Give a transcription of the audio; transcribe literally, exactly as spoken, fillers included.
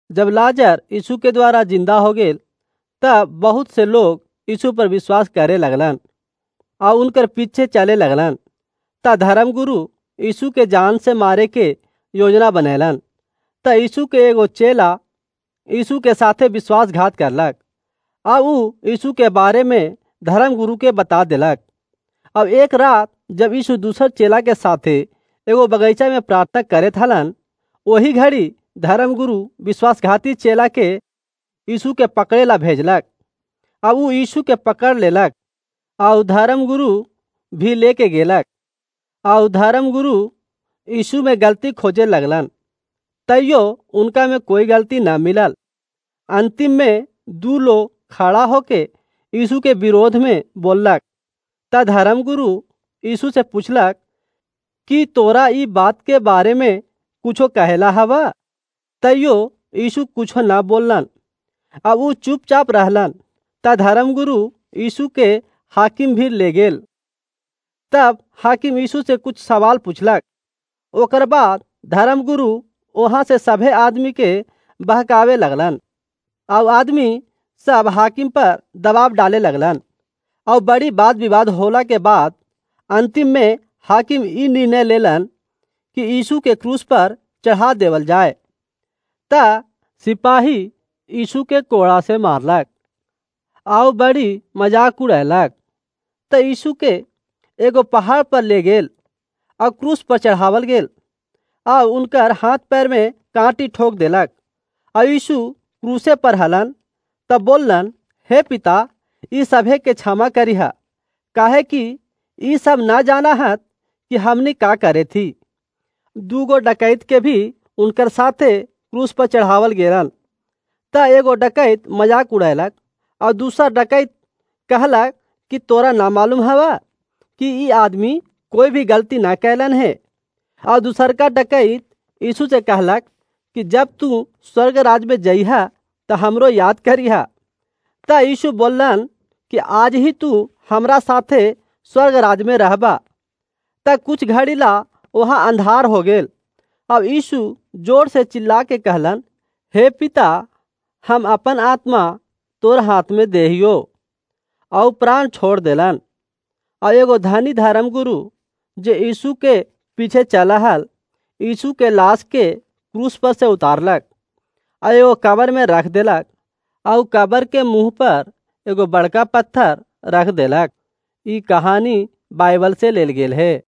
जब लाजर यीशु के द्वारा जिंदा हो गए तब बहुत से लोग यीशु पर विश्वास करे लगलन और उनकर पीछे चले लगलन। त धर्मगुरु यीशु के जान से मारे के योजना बनेलन। त यीशु के एगो चेला यीशु के साथे विश्वासघात करलक और ऊ यीशु के बारे में धर्मगुरु के बता देलक। अब एक रात जब यीशु दूसर चेला के साथे एगो बगीचा में प्रार्थना करे थलन, वही घड़ी धर्मगुरु विश्वासघाती चेला के यीशु के पकड़े ला भेजलक। अब ऊ यीशु के पकड़ लेलक और धर्मगुरु भी लेके गेलक और धर्मगुरु यीशु में गलती खोजे लगलन, तैयो उनका में कोई गलती ना मिलल। अंतिम में दू लोग खड़ा होके यीशु के विरोध में बोललक। त धर्मगुरु यीशु से पूछलक कि तोरा ई बात के बारे में कुछो कहेला हवा? तैयो यीशु कुछो ना बोलन। अब ऊ चुपचाप रहलन। त धर्मगुरु यीशु के हाकिम भी ले गेल। तब हाकिम यीशु से कुछ सवाल पूछलक। ओकर बाद धर्मगुरु वहाँ से सभे आदमी के बहकावे लगलन और आदमी सब हाकिम पर दबाव डाले लगलन और बड़ी वाद विवाद होला के बाद अंतिम में हाकिम ई निर्णय लेलन कि यीशु के क्रूस पर चढ़ा देवल जाए। त सिपाही यीशु के कोड़ा से मारलक और बड़ी मजाक उड़ैलक। त यीशु के एगो पहाड़ पर ले गेल और क्रूस पर चढ़ावल गेल और उनकर हाथ पैर में कांटी ठोक देलक और यीशु क्रूसे पर हलन। तब बोलन, हे पिता, ई सभे के क्षमा करिहा, काहे कि ई सब ना जाना हत कि हमनी का करे थी। दूगो डकैत के भी उनकर साथे क्रूस पर चढ़ावल गेलन। त एगो डकैत मजाक उड़ैलक और दूसरा डकैत कहलक कि तोरा ना मालूम हवा कि ई आदमी कोई भी गलती ना कैलन है। और दूसर का डकैत यीशु से कहलक कि जब तू स्वर्ग राज में जइहा तो हमरो याद करिहा। त यीशु बोलन कि आज ही तू हमरा साथे स्वर्ग राज में रहबा। त कुछ घड़ी ला वहाँ अंधार हो गेल। अब यीशु जोर से चिल्ला के कहलन, हे पिता, हम अपन आत्मा तोर हाथ में देहियो। और प्राण छोड़ देलन। और एगो धनी धर्मगुरु जे यीशु के पीछे चला हल यीशु के लाश के क्रूस पर से उतारलक और एगो कब्र में रख देलक और कब्र के मुंह पर एगो बड़का पत्थर रख देलक। ई कहानी बाइबल से लेल गेल है।